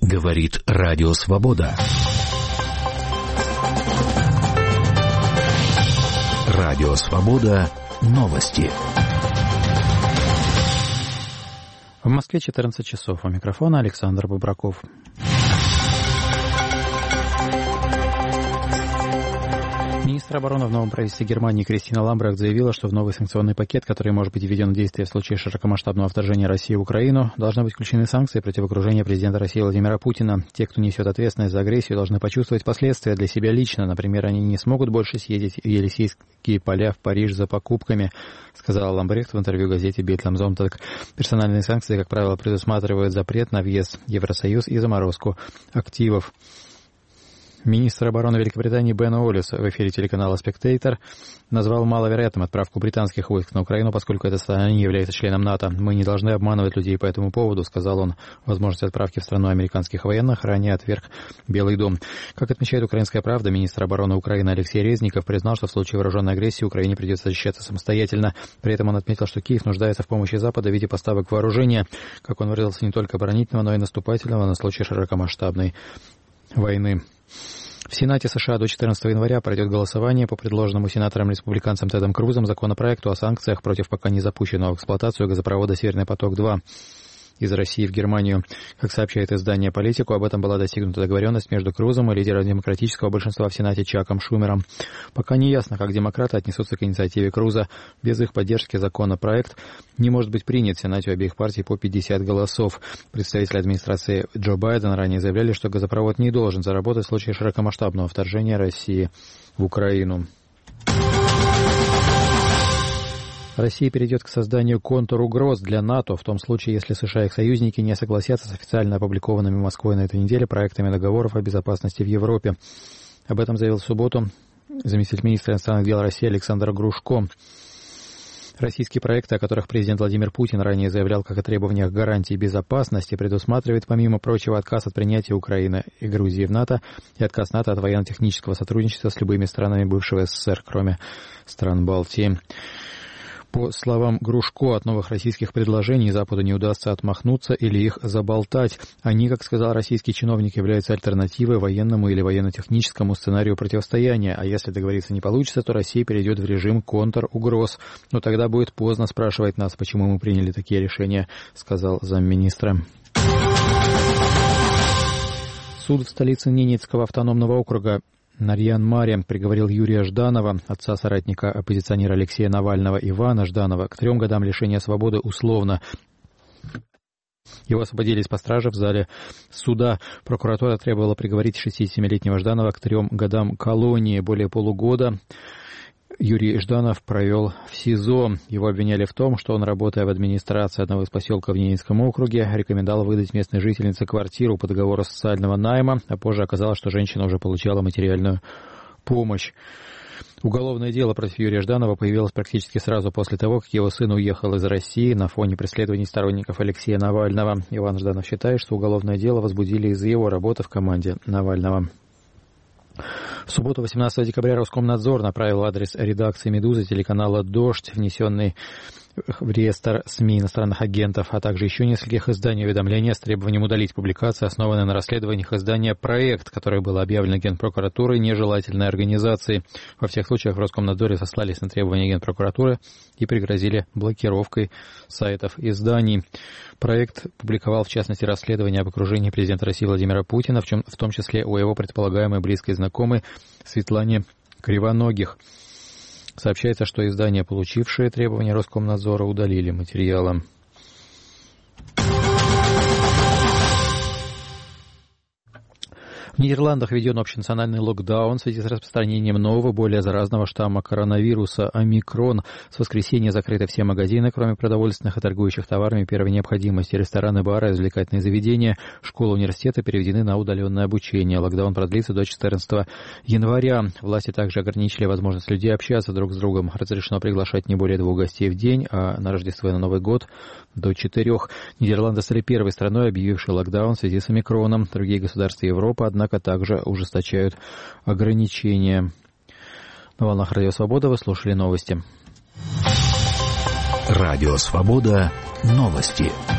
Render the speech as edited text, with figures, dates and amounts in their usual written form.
Говорит Радио Свобода. Радио Свобода. Новости. В Москве 14 часов. У микрофона Александр Бобраков. Министр обороны в новом правительстве Германии Кристина Ламбрехт заявила, что в новый санкционный пакет, который может быть введен в действие в случае широкомасштабного вторжения России в Украину, должны быть включены санкции против окружения президента России Владимира Путина. Те, кто несет ответственность за агрессию, должны почувствовать последствия для себя лично. Например, они не смогут больше съездить в Елисейские поля в Париж за покупками, сказала Ламбрехт в интервью газете Bild am Sonntag. Персональные санкции, как правило, предусматривают запрет на въезд в Евросоюз и заморозку активов. Министр обороны Великобритании Бен Уоллес в эфире телеканала «Спектейтор» назвал маловероятным отправку британских войск на Украину, поскольку эта страна не является членом НАТО. «Мы не должны обманывать людей по этому поводу», — сказал он. Возможность отправки в страну американских военных ранее отверг Белый дом. Как отмечает «Украинская правда», министр обороны Украины Алексей Резников признал, что в случае вооруженной агрессии Украине придется защищаться самостоятельно. При этом он отметил, что Киев нуждается в помощи Запада в виде поставок вооружения, как он выразился, не только оборонительного, но и наступательного на случай широкомасштабной войны. В Сенате США до 14 января пройдет голосование по предложенному сенатором-республиканцем Тедом Крузом законопроекту о санкциях против пока не запущенного в эксплуатацию газопровода «Северный поток-2» из России в Германию. Как сообщает издание «Политику», об этом была достигнута договоренность между Крузом и лидером демократического большинства в Сенате Чаком Шумером. Пока не ясно, как демократы отнесутся к инициативе Круза. Без их поддержки законопроект не может быть принят в Сенате у обеих партий по 50 голосов. Представители администрации Джо Байдена ранее заявляли, что газопровод не должен заработать в случае широкомасштабного вторжения России в Украину. Россия перейдет к созданию контур-угроз для НАТО в том случае, если США и их союзники не согласятся с официально опубликованными Москвой на этой неделе проектами договоров о безопасности в Европе. Об этом заявил в субботу заместитель министра иностранных дел России Александр Грушко. Российские проекты, о которых президент Владимир Путин ранее заявлял как о требованиях гарантии безопасности, предусматривает, помимо прочего, отказ от принятия Украины и Грузии в НАТО и отказ НАТО от военно-технического сотрудничества с любыми странами бывшего СССР, кроме стран Балтии. По словам Грушко, от новых российских предложений Западу не удастся отмахнуться или их заболтать. Они, как сказал российский чиновник, являются альтернативой военному или военно-техническому сценарию противостояния. А если договориться не получится, то Россия перейдет в режим контр-угроз. Но тогда будет поздно спрашивать нас, почему мы приняли такие решения, сказал замминистра. Суд в столице Ненецкого автономного округа Нарьян-Маре приговорил Юрия Жданова, отца соратника оппозиционера Алексея Навального Ивана Жданова, к 3 годам лишения свободы условно. Его освободили из-под стражи в зале суда. Прокуратура требовала приговорить 67-летнего Жданова к 3 годам колонии. Более полугода Юрий Жданов провел в СИЗО. Его обвиняли в том, что он, работая в администрации одного из поселков в Ненецком округе, рекомендовал выдать местной жительнице квартиру по договору социального найма, а позже оказалось, что женщина уже получала материальную помощь. Уголовное дело против Юрия Жданова появилось практически сразу после того, как его сын уехал из России на фоне преследований сторонников Алексея Навального. Иван Жданов считает, что уголовное дело возбудили из-за его работы в команде Навального. В субботу, 18 декабря, Роскомнадзор направил в адрес редакции «Медузы» телеканала «Дождь», внесенный в реестр СМИ иностранных агентов, а также еще нескольких изданий уведомления с требованием удалить публикации, основанные на расследованиях издания «Проект», которое было объявлено Генпрокуратурой нежелательной организацией. Во всех случаях в Роскомнадзоре сослались на требования Генпрокуратуры и пригрозили блокировкой сайтов изданий. Проект публиковал, в частности, расследование об окружении президента России Владимира Путина, в том числе о его предполагаемой близкой знакомой Светлане Кривоногих. Сообщается, что издания, получившие требования Роскомнадзора, удалили материалы. В Нидерландах введен общенациональный локдаун в связи с распространением нового, более заразного штамма коронавируса омикрон. С воскресенья закрыты все магазины, кроме продовольственных и торгующих товарами первой необходимости. Рестораны, бары, развлекательные заведения, школы, университеты переведены на удаленное обучение. Локдаун продлится до 14 января. Власти также ограничили возможность людей общаться друг с другом. Разрешено приглашать не более 2 гостей в день, а на Рождество и на Новый год до 4. Нидерланды стали первой страной, объявившей локдаун в связи с омикроном. Другие государства Европы, однако, также ужесточают ограничения. На волнах Радио Свобода вы слушали новости. Радио Свобода. Новости.